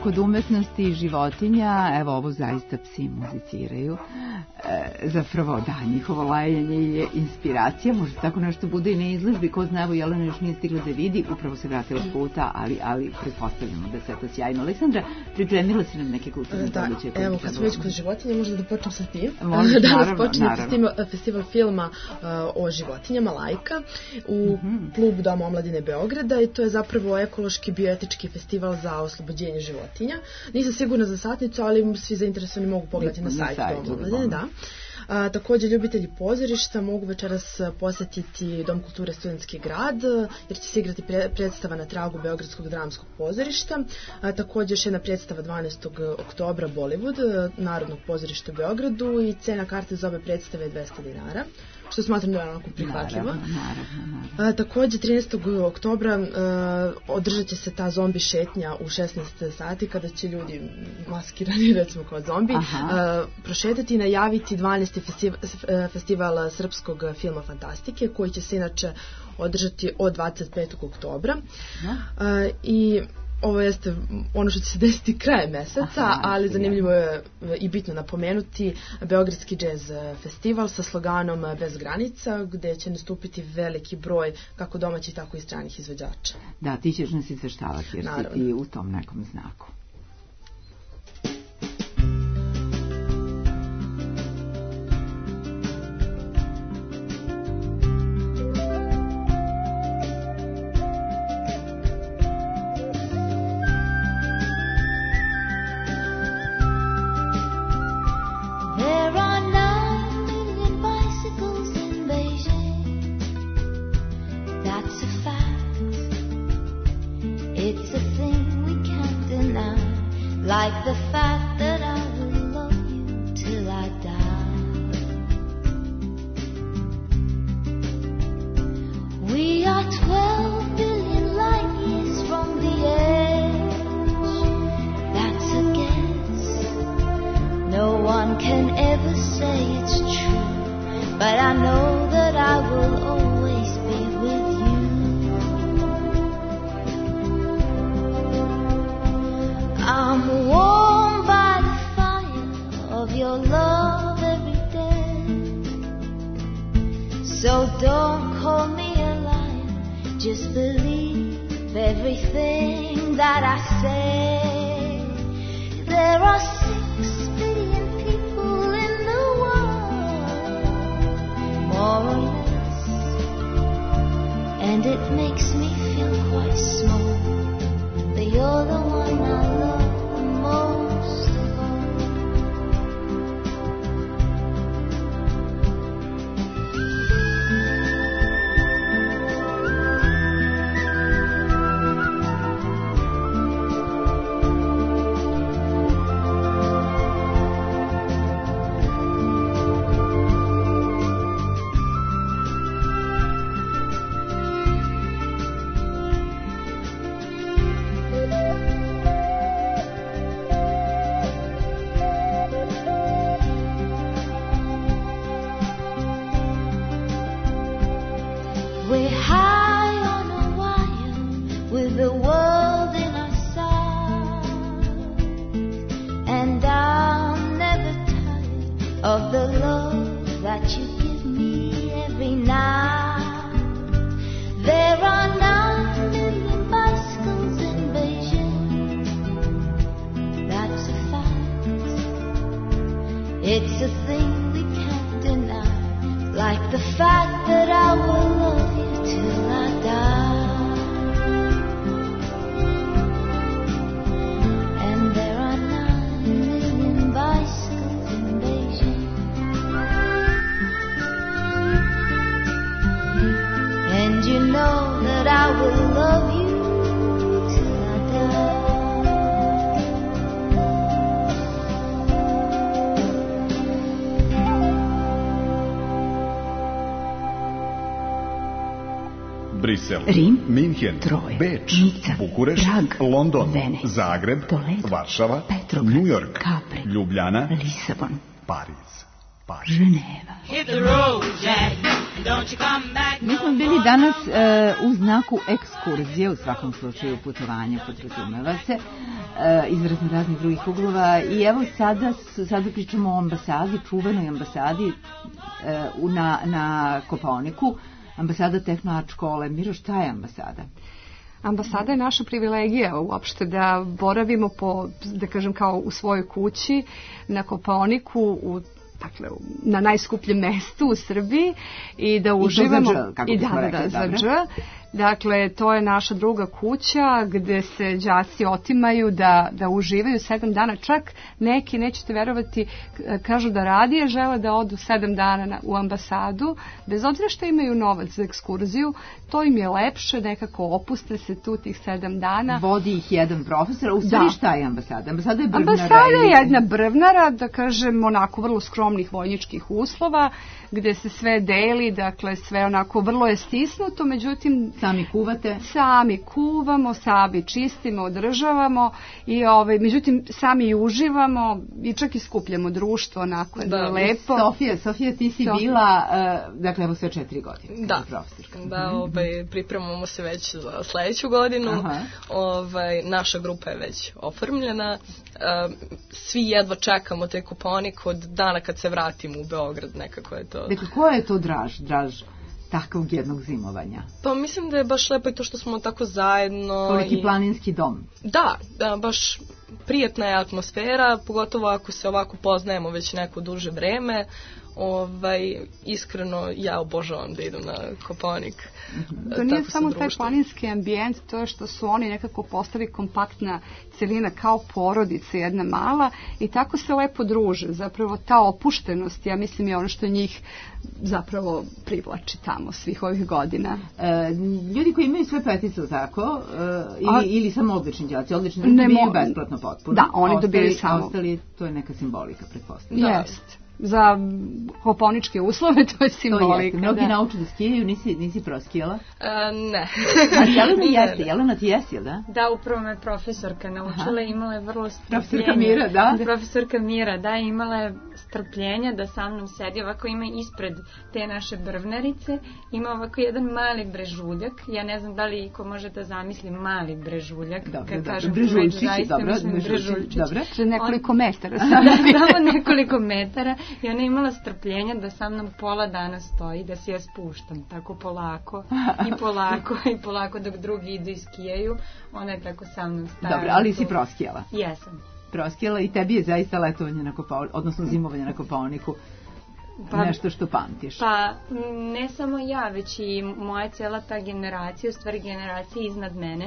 kod umetnosti i životinja, evo ovo zaista psi muziciraju, e, zapravo da, njihovo lajanje je inspiracija, možda tako nešto bude i na izložbi, ko zna, evo Jelena još nije stigla da vidi, upravo se vratila s puta, ali, ali pretpostavljamo da sve to sjajno. Aleksandra, pripremila si nam neke kulturne da, događaje? Evo, kad smo već kod životinja, možda da počnem sa tim. Možda, Danas naravno, počinje naravno. festival, festival filma uh, o životinjama, Lajka, u Mhm. klubu Doma omladine Beograda i to je zapravo ekološki bioetički festival za oslobođenje životinja. Nisam sigurna za satnicu, ali svi zainteresovani mogu pogledati na, Na sajtu sajtu, Doma omladine, da. da. A, također ljubitelji pozorišta mogu večeras posjetiti Dom kulture Studentski grad jer će se igrati pre, predstava na tragu Beogradskog dramskog pozorišta. A, također još jedna predstava dvanaestog oktobra Bollywood Narodnog pozorišta u Beogradu i cena karte za obe predstave je dvesta dinara, što smatram da je onako prihvatljivo. Naravno, naravno, naravno. A, također trinaestog oktobra a, održat će se ta zombi šetnja u šesnaest sati kada će ljudi maskirani recimo kao zombi a, prošetati i najaviti dvanaesti festival, festival srpskog filma fantastike koji će se inače održati od dvadeset petog oktobra. A, i ovo jeste ono što će se desiti krajem meseca, Aha, ali zanimljivo je i bitno napomenuti Beogradski džez festival sa sloganom Bez granica, gde će nastupiti veliki broj kako domaćih, tako i stranih izvođača. Da, ti ćeš nas izveštavati jer si ti u tom nekom znaku. Like the fact that I will love you till I die. We are twelve billion light years from the edge. That's a guess. No one can ever say it's true, but I know that I will always be with you. I'm warmed by the fire of your love every day. So don't call me a liar, just believe everything that I say. There are six billion people in the world, more or less, and it makes me feel quite small, but you're the one I love most of all. We're high on a wire with the world in our sight, and I'm never tired of the love that you give me every night. There are nine million bicycles in Beijing, that's a fact. It's a thing we can't deny, like the fact that I will love you till I die. And there are nine million bicycles in Beijing, and you know that I will love you till I die. Brisel, Rim, Minhen, Troj, Beč, Nica, Bukurešt, Prag, London, Venecija, Zagreb, Toledo, Varšava, Petrograd, New York, Capri, Ljubljana, Lisabon, Pariz, Pariz. Ženeva. Hit the road, Jack. Mi smo bili danas e, u znaku ekskurzije, u svakom slučaju putovanja podrazumeva se, e, iz raznih drugih uglova i evo sada, sada pričamo o ambasadi, čuvenoj ambasadi e, na, na Kopaoniku, ambasada Tehno-Art škole. Miro, šta je ambasada? Ambasada je naša privilegija uopšte da boravimo po, da kažem, kao u svojoj kući na Kopaoniku, u dakle, na najskupljem mestu u Srbiji i da uživamo i, dž, kako i da, da, za dž. Dakle, to je naša druga kuća gde se đaci otimaju da, da uživaju sedam dana. Čak neki, nećete verovati, kažu da radije žele da odu sedam dana na, u ambasadu, bez obzira što imaju novac za ekskurziju, to im je lepše, nekako opuste se tu tih sedam dana. Vodi ih jedan profesor, u stvari šta je ambasada? Ambasada je brvnara. Ambasada je jedna brvnara, da kažem, onako vrlo skromnih vojničkih uslova, gde se sve deli, dakle sve onako vrlo je stisnuto, međutim sami kuvate, sami kuvamo, sami čistimo, održavamo i ovaj međutim sami i uživamo i čak i skupljamo društvo onako da, lepo. Sofija, Sofija ti si Sofija. bila uh, dakle evo sve četiri godine. Da. Da, ovaj pripremamo se već za sledeću godinu. Aha. Ovaj naša grupa je već oformljena. Uh, svi jedva čekamo taj Kopaonik od dana kad se vratimo u Beograd, nekako je to. Dakle, ko je to draž, draž takvog jednog zimovanja? Pa mislim da je baš lepo i to što smo tako zajedno. Koliki i planinski dom. Da, da, baš prijatna je atmosfera, pogotovo ako se ovako poznajemo već neko duže vreme. Ovaj, iskreno ja obožavam da idem na Kopaonik. To nije samo taj planinski ambijent, to je što su oni nekako postali kompaktna celina kao porodica jedna mala i tako se lepo druže. Zapravo ta opuštenost, ja mislim, je ono što njih zapravo privlači tamo svih ovih godina. E, ljudi koji imaju sve petice, tako? E, ili, A, ili samo odlični đaci, odlični dobijaju besplatno potpuno. Da, oni dobijaju samo. Ostali, to je neka simbolika, pretpostavljam. Jest. Za koponičke uslove to je simbolika. Mnogi da. nauče da skijaju, nisi, nisi proskijala? Uh, ne. Ali Jelena jeste, Jelena ti jesi, da? Da, upravo me profesorka naučila, imala je vrlo strpljenja. Profesorka Mira, da? Profesorka Mira, da, imala je strpljenja da sa mnom sedi, ovako ima ispred te naše brvnarice, ima ovako jedan mali brežuljak, ja ne znam da li ko može da zamisli mali brežuljak, dobro, kad dobro, kažem brežuljčić, zaista dobro, mislim brežuljčić. Dobro. Za nekoliko On, metara. Samo nekoliko metara i ona je imala strpljenja da sa mnom pola dana stoji, da se ja spuštam tako polako i polako i polako dok drugi idu i skijaju, ona je tako sa mnom stajala. Dobro, ali si proskijala? Jesam. Proskijala i tebi je zaista letovanje na Kopaoniku, odnosno zimovanje na Kopaoniku pa, nešto što pamtiš. Pa ne samo ja, već i moja cela ta generacija, u stvari generacija iznad mene.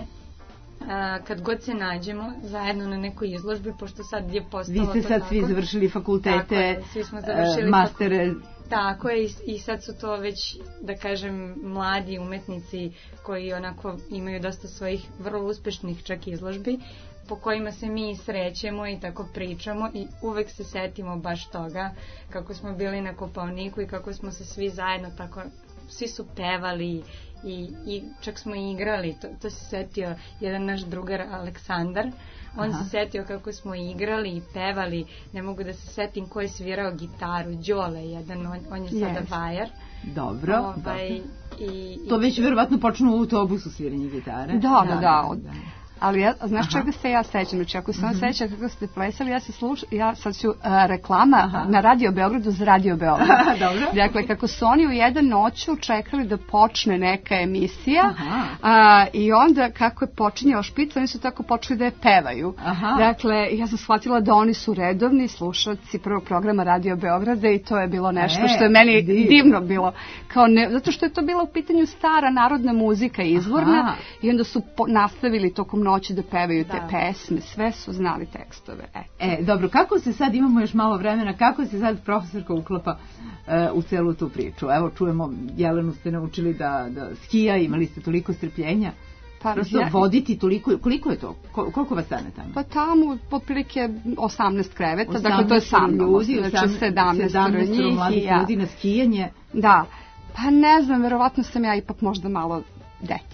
A, kad god se nađemo zajedno na nekoj izložbi, pošto sad je postalo to tako. Vi ste sad svi završili fakultete, tako, svi smo završili mastere. Tako je, i, i sad su to već, da kažem, mladi umetnici koji onako imaju dosta svojih vrlo uspešnih čak izložbi, po kojima se mi srećemo i tako pričamo i uvek se setimo baš toga kako smo bili na Kopaoniku i kako smo se svi zajedno tako, svi su pevali i, i čak smo igrali, to, to se setio jedan naš drugar Aleksandar, on Aha. se setio kako smo igrali i pevali, ne mogu da se setim ko je svirao gitaru, Đole jedan, on, on je sada yes. vajar. Dobro, ovaj, dobro. I, to već verovatno počnu u autobusu sviranje gitare. Da, da, da. da, da. Ali ja, znaš Aha. čega se ja sećam? Znači, ako se on mm-hmm. seća kako ste plesali, ja se slušam, ja sad ću uh, reklama Aha. na Radio Beogradu za Radio Beograd. Dobro. Dakle, kako su oni u jedan noću čekali da počne neka emisija uh, i onda kako je počinjao špic, oni su tako počeli da je pevaju. Aha. Dakle, ja sam shvatila da oni su redovni slušalci prvog programa Radio Beograda i to je bilo nešto e, što je meni div. divno bilo. Kao ne, zato što je to bila u pitanju stara narodna muzika izvorna Aha. i onda su po, nastavili tokom noći da pevaju te da. pesme, sve su znali tekstove. Eto. E, dobro, kako se sad, imamo još malo vremena, kako se sad profesorka uklapa uh, u celu tu priču? Evo, čujemo, Jelenu ste naučili da, da skija, imali ste toliko strpljenja. Pa, prosto ja, voditi toliko, koliko je to? Kol, koliko vas stane tamo? Pa tamo otprilike osamnaest kreveta, osamnaest dakle to je sa mnom, ljudi, znači sedamnaest njih mladih ja. ljudi na skijanje. Da, pa ne znam, verovatno sam ja ipak možda malo detinja.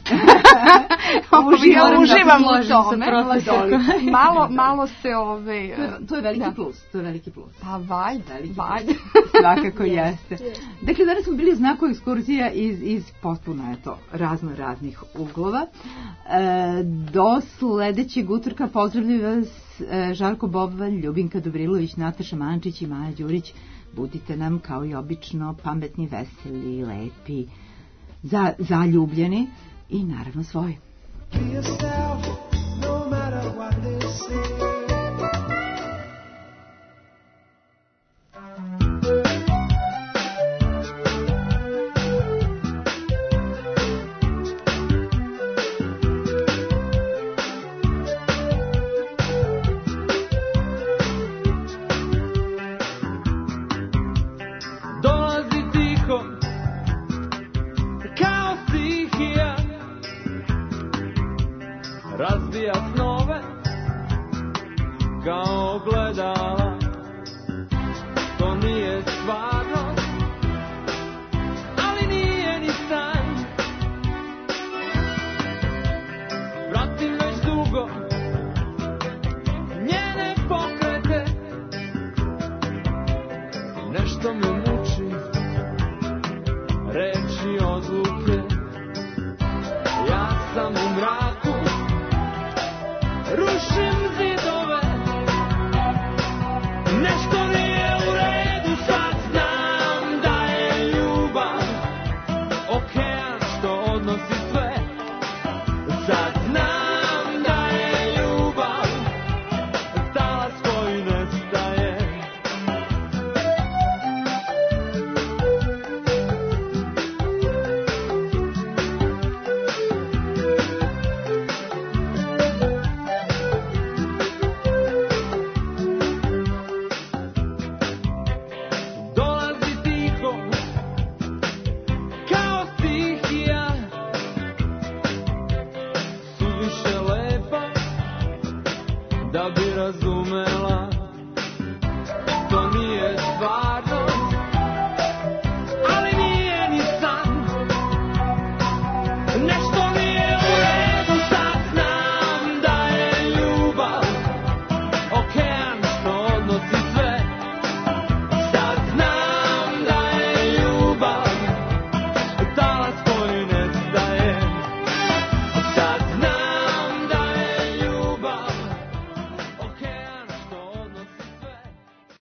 ja uživam u tome. malo, Da. malo se ove... To je, to je veliki da. plus, to je veliki plus. Pa valjda, Veliki valjda. Svakako jeste. Dakle, danas smo bili u znaku ekskurzija iz, iz potpuno, eto, razno raznih uglova. E, do sledećeg utorka pozdravljaju vas e, Žarko Boban, Ljubinka Dobrilović, Nataša Mančić i Maja Đurić. Budite nam kao i obično pametni, veseli, lepi, za, zaljubljeni i naravno svoji. Razbija snove kao gledala. To nije stvarnost, ali nije ni san. Pratim već dugo njene pokrete. Nešto me muči, reči odluke.